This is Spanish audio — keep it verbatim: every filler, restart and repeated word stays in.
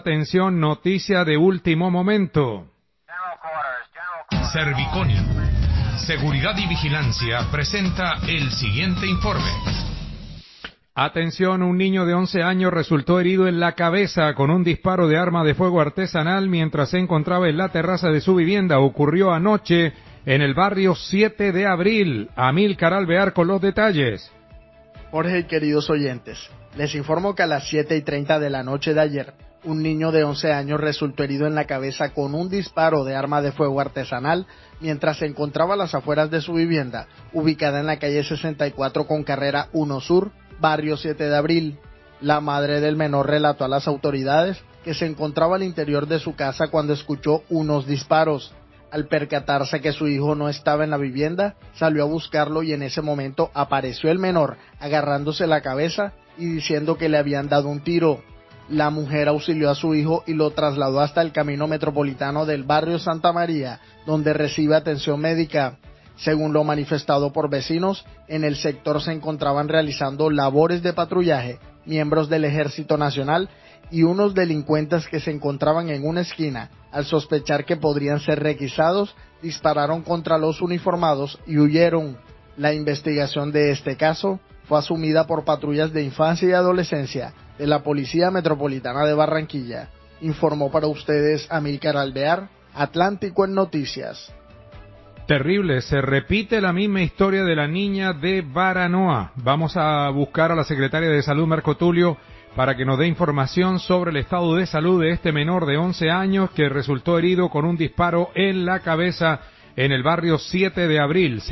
Atención, noticia de último momento. Serviconio, Seguridad y Vigilancia, presenta el siguiente informe. Atención, un niño de once años resultó herido en la cabeza con un disparo de arma de fuego artesanal mientras se encontraba en la terraza de su vivienda. Ocurrió anoche en el barrio siete de abril. Amílcar Alvear con los detalles. Jorge y queridos oyentes, les informo que a las siete y treinta de la noche de ayer, un niño de once años resultó herido en la cabeza con un disparo de arma de fuego artesanal mientras se encontraba a las afueras de su vivienda, ubicada en la calle sesenta y cuatro con carrera uno Sur, barrio siete de abril. La madre del menor relató a las autoridades que se encontraba al interior de su casa cuando escuchó unos disparos. Al percatarse que su hijo no estaba en la vivienda, salió a buscarlo y en ese momento apareció el menor agarrándose la cabeza y diciendo que le habían dado un tiro. La mujer auxilió a su hijo y lo trasladó hasta el camino metropolitano del barrio Santa María, donde recibe atención médica. Según lo manifestado por vecinos, en el sector se encontraban realizando labores de patrullaje miembros del Ejército Nacional y unos delincuentes que se encontraban en una esquina, al sospechar que podrían ser requisados, dispararon contra los uniformados y huyeron. La investigación de este caso fue asumida por patrullas de infancia y adolescencia de la Policía Metropolitana de Barranquilla. Informó para ustedes Amílcar Alvear, Atlántico en Noticias. Terrible, se repite la misma historia de la niña de Baranoa. Vamos a buscar a la secretaria de Salud, Marco Tulio, para que nos dé información sobre el estado de salud de este menor de once años que resultó herido con un disparo en la cabeza en el barrio siete de abril.